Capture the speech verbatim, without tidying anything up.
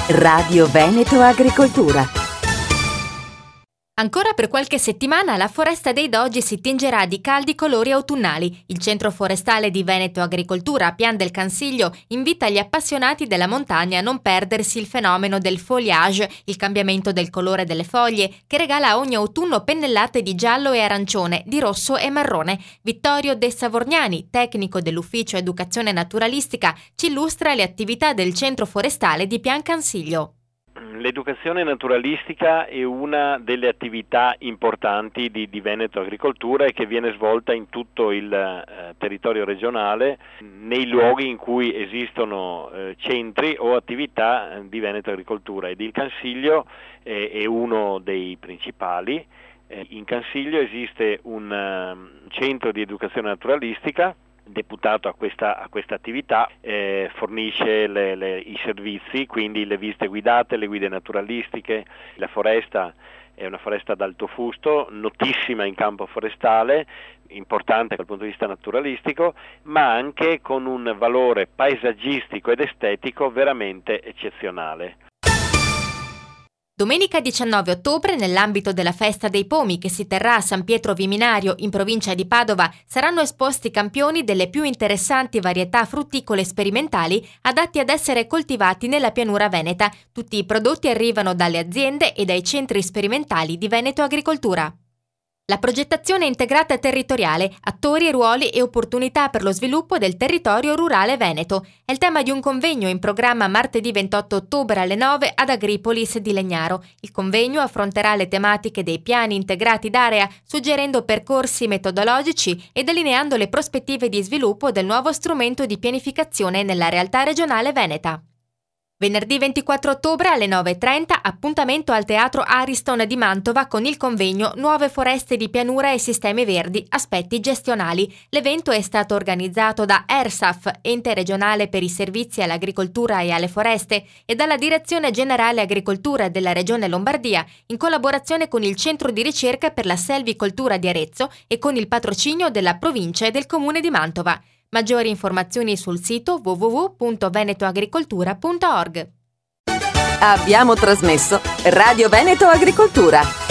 Radio Veneto Agricoltura. Ancora per qualche settimana la foresta dei Dogi si tingerà di caldi colori autunnali. Il centro forestale di Veneto Agricoltura, Pian del Cansiglio, invita gli appassionati della montagna a non perdersi il fenomeno del foliage, il cambiamento del colore delle foglie, che regala a ogni autunno pennellate di giallo e arancione, di rosso e marrone. Vittorio De Savorgnani, tecnico dell'Ufficio Educazione Naturalistica, ci illustra le attività del centro forestale di Pian Cansiglio. L'educazione naturalistica è una delle attività importanti di, di Veneto Agricoltura e che viene svolta in tutto il eh, territorio regionale nei luoghi in cui esistono eh, centri o attività di Veneto Agricoltura, ed il Cansiglio eh, è uno dei principali. Eh, in Cansiglio esiste un uh, centro di educazione naturalistica deputato a questa, a questa attività, eh, fornisce le, le, i servizi, quindi le visite guidate, le guide naturalistiche. La foresta è una foresta ad alto fusto, notissima in campo forestale, importante dal punto di vista naturalistico, ma anche con un valore paesaggistico ed estetico veramente eccezionale. Domenica diciannove ottobre, nell'ambito della Festa dei Pomi che si terrà a San Pietro Viminario, in provincia di Padova, saranno esposti campioni delle più interessanti varietà frutticole sperimentali adatti ad essere coltivati nella pianura veneta. Tutti i prodotti arrivano dalle aziende e dai centri sperimentali di Veneto Agricoltura. La progettazione integrata territoriale, attori, ruoli e opportunità per lo sviluppo del territorio rurale veneto è il tema di un convegno in programma martedì ventotto ottobre alle nove ad Agripolis di Legnaro. Il convegno affronterà le tematiche dei piani integrati d'area, suggerendo percorsi metodologici e delineando le prospettive di sviluppo del nuovo strumento di pianificazione nella realtà regionale veneta. Venerdì ventiquattro ottobre alle nove e trenta, appuntamento al Teatro Ariston di Mantova con il convegno Nuove foreste di pianura e sistemi verdi, aspetti gestionali. L'evento è stato organizzato da ERSAF, ente regionale per i servizi all'agricoltura e alle foreste, e dalla Direzione Generale Agricoltura della Regione Lombardia, in collaborazione con il Centro di Ricerca per la Selvicoltura di Arezzo e con il patrocinio della provincia e del comune di Mantova. Maggiori informazioni sul sito w w w punto venetoagricoltura punto org. Abbiamo trasmesso Radio Veneto Agricoltura.